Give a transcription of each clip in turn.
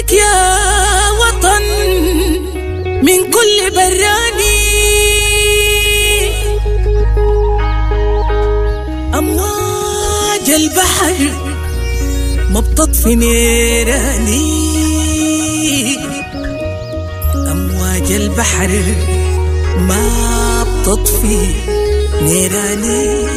بفديك يا وطن من كل براني، أمواج البحر ما بتطفي نيراني، أمواج البحر ما بتطفي نيراني.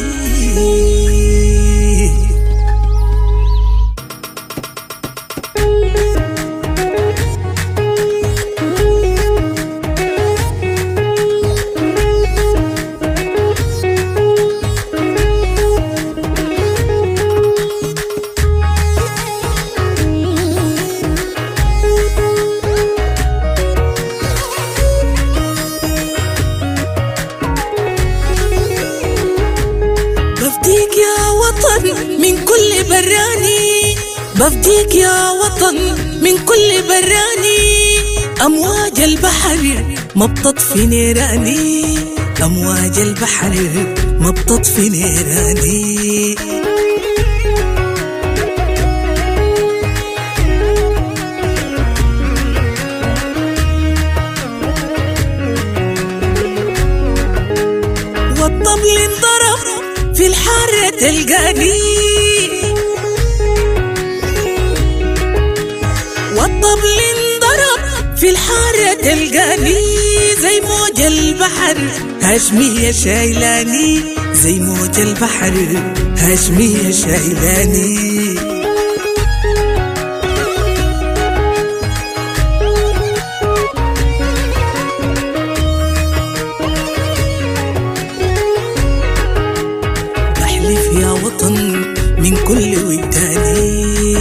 بفديك يا وطن من كل براني، بفديك يا وطن من كل براني، أمواج البحر ما بتطفي نيراني، أمواج البحر ما بتطفي نيراني. والطبل انضرب في الحارة تلقاني، والطبل انضرب في الحارة تلقاني، زي موج البحر هاشمية شايلاني، زي موج البحر هاشمية شايلاني. يا وطن من كل وجداني،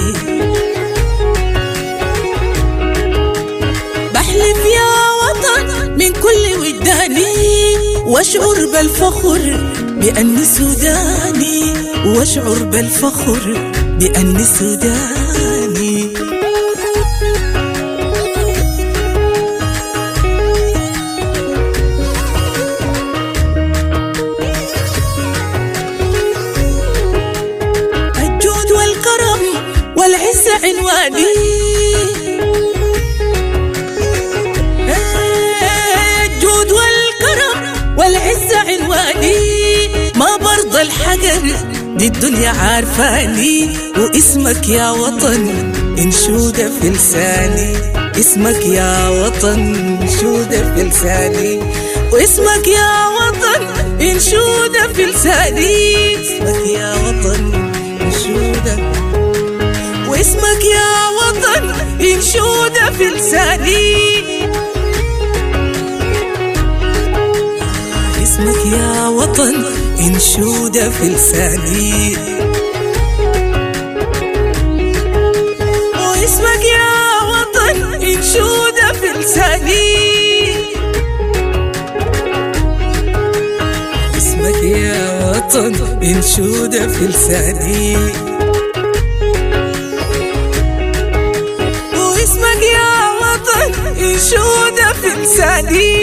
بحلف يا وطن من كل وجداني، واشعر بالفخر بأني سوداني، واشعر بالفخر بأني سوداني. والعز عنواني، الجود والكرم والعز عنواني، ما برضى الحجر دي الدنيا عارفاني، واسمك يا وطن انشودة في لساني، اسمك يا وطن انشودة في لساني، واسمك يا وطن انشودة في لساني، اسمك يا وطن انشودة، واسمك يا وطن انشودة في لساني، اسمك يا وطن انشودة في لساني، واسمك يا وطن انشودة في لساني، اسمك يا وطن انشودة في لساني، اسمك يا وطن انشودة في لساني.